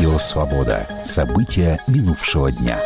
Радио «Свобода». События минувшего дня.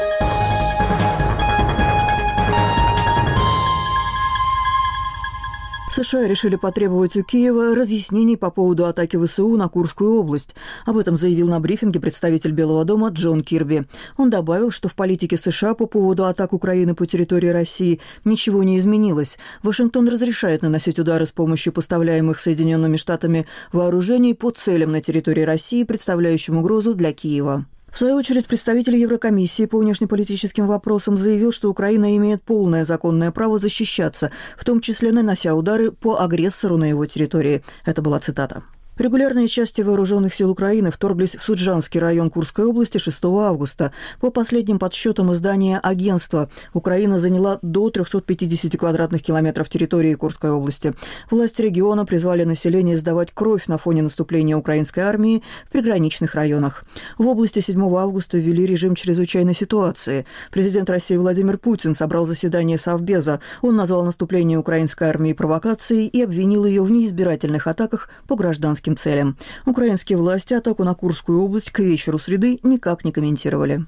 США решили потребовать у Киева разъяснений по поводу атаки ВСУ на Курскую область. Об этом заявил на брифинге представитель Белого дома Джон Кирби. Он добавил, что в политике США по поводу атак Украины по территории России ничего не изменилось. Вашингтон разрешает наносить удары с помощью поставляемых Соединенными Штатами вооружений по целям на территории России, представляющим угрозу для Киева. В свою очередь, представитель Еврокомиссии по внешнеполитическим вопросам заявил, что Украина имеет полное законное право защищаться, в том числе нанося удары по агрессору на его территории. Это была цитата. Регулярные части вооруженных сил Украины вторглись в Суджанский район Курской области 6 августа. По последним подсчетам издания «Агентство», Украина заняла до 350 квадратных километров территории Курской области. Власти региона призвали население сдавать кровь на фоне наступления украинской армии в приграничных районах. В области 7 августа ввели режим чрезвычайной ситуации. Президент России Владимир Путин собрал заседание Совбеза. Он назвал наступление украинской армии провокацией и обвинил ее в неизбирательных атаках по гражданским целям. Украинские власти атаку на Курскую область к вечеру среды никак не комментировали.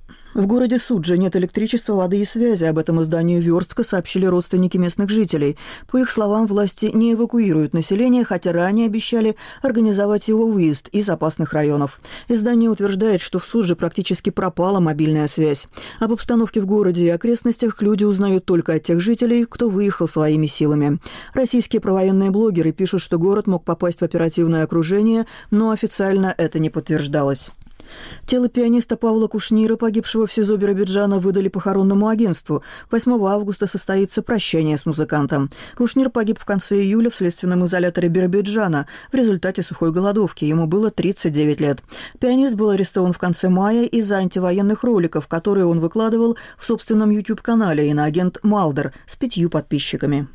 В городе Суджа нет электричества, воды и связи. Об этом изданию «Верстка» сообщили родственники местных жителей. По их словам, власти не эвакуируют население, хотя ранее обещали организовать его выезд из опасных районов. Издание утверждает, что в Судже практически пропала мобильная связь. Об обстановке в городе и окрестностях люди узнают только от тех жителей, кто выехал своими силами. Российские провоенные блогеры пишут, что город мог попасть в оперативное окружение, но официально это не подтверждалось. Тело пианиста Павла Кушнира, погибшего в СИЗО Биробиджана, выдали похоронному агентству. 8 августа состоится прощание с музыкантом. Кушнир погиб в конце июля в следственном изоляторе Биробиджана в результате сухой голодовки. Ему было 39 лет. Пианист был арестован в конце мая из-за антивоенных роликов, которые он выкладывал в собственном YouTube-канале «Иноагент Малдер» с 5 подписчиками.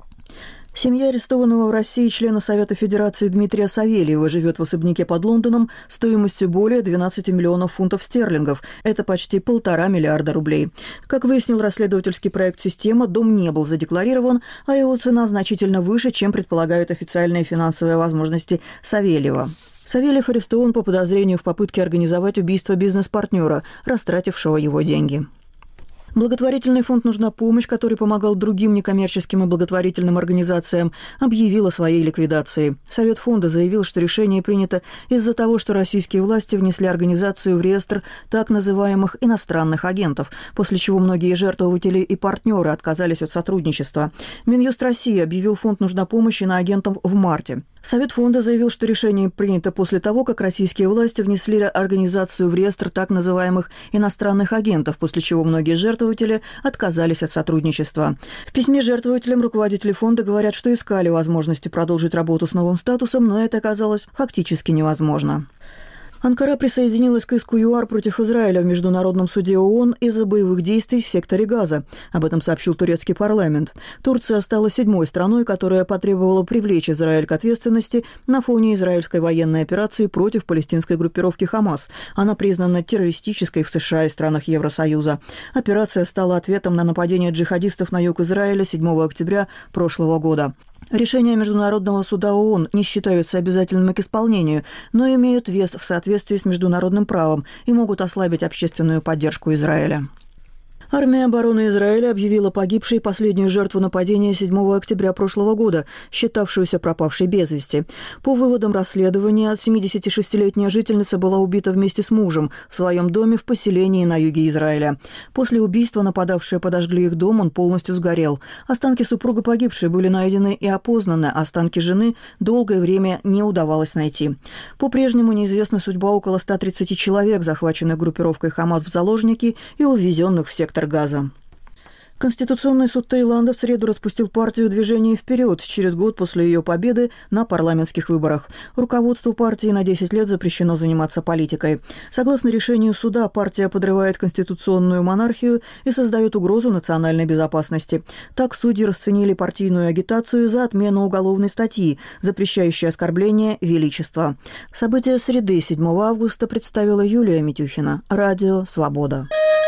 Семья арестованного в России члена Совета Федерации Дмитрия Савельева живет в особняке под Лондоном стоимостью более 12 миллионов фунтов стерлингов. Это почти 1,5 миллиарда рублей. Как выяснил расследовательский проект «Система», дом не был задекларирован, а его цена значительно выше, чем предполагают официальные финансовые возможности Савельева. Савельев арестован по подозрению в попытке организовать убийство бизнес-партнера, растратившего его деньги. Благотворительный фонд «Нужна помощь», который помогал другим некоммерческим и благотворительным организациям, объявил о своей ликвидации. Совет фонда заявил, что решение принято из-за того, что российские власти внесли организацию в реестр так называемых иностранных агентов, после чего многие жертвователи и партнеры отказались от сотрудничества. Минюст России объявил фонд «Нужна помощь» иноагентом в марте. Совет фонда заявил, что решение принято после того, как российские власти внесли организацию в реестр так называемых иностранных агентов, после чего многие жертвователи отказались от сотрудничества. В письме жертвователям руководители фонда говорят, что искали возможности продолжить работу с новым статусом, но это оказалось фактически невозможно. Анкара присоединилась к иску ЮАР против Израиля в Международном суде ООН из-за боевых действий в секторе Газа. Об этом сообщил турецкий парламент. Турция стала 7-й страной, которая потребовала привлечь Израиль к ответственности на фоне израильской военной операции против палестинской группировки «Хамас». Она признана террористической в США и странах Евросоюза. Операция стала ответом на нападение джихадистов на юг Израиля 7 октября прошлого года. Решения Международного суда ООН не считаются обязательными к исполнению, но имеют вес в соответствии с международным правом и могут ослабить общественную поддержку Израиля. Армия обороны Израиля объявила погибшей последнюю жертву нападения 7 октября прошлого года, считавшуюся пропавшей без вести. По выводам расследования, 76-летняя жительница была убита вместе с мужем в своем доме в поселении на юге Израиля. После убийства нападавшие подожгли их дом, он полностью сгорел. Останки супруга погибшей были найдены и опознаны, останки жены долгое время не удавалось найти. По-прежнему неизвестна судьба около 130 человек, захваченных группировкой «Хамас» в заложники и увезенных в сектор Газа. Конституционный суд Таиланда в среду распустил партию «Движение вперед» через год после ее победы на парламентских выборах. Руководству партии на 10 лет запрещено заниматься политикой. Согласно решению суда, партия подрывает конституционную монархию и создает угрозу национальной безопасности. Так судьи расценили партийную агитацию за отмену уголовной статьи, запрещающей оскорбление величества. События среды 7 августа представила Юлия Митюхина. Радио «Свобода».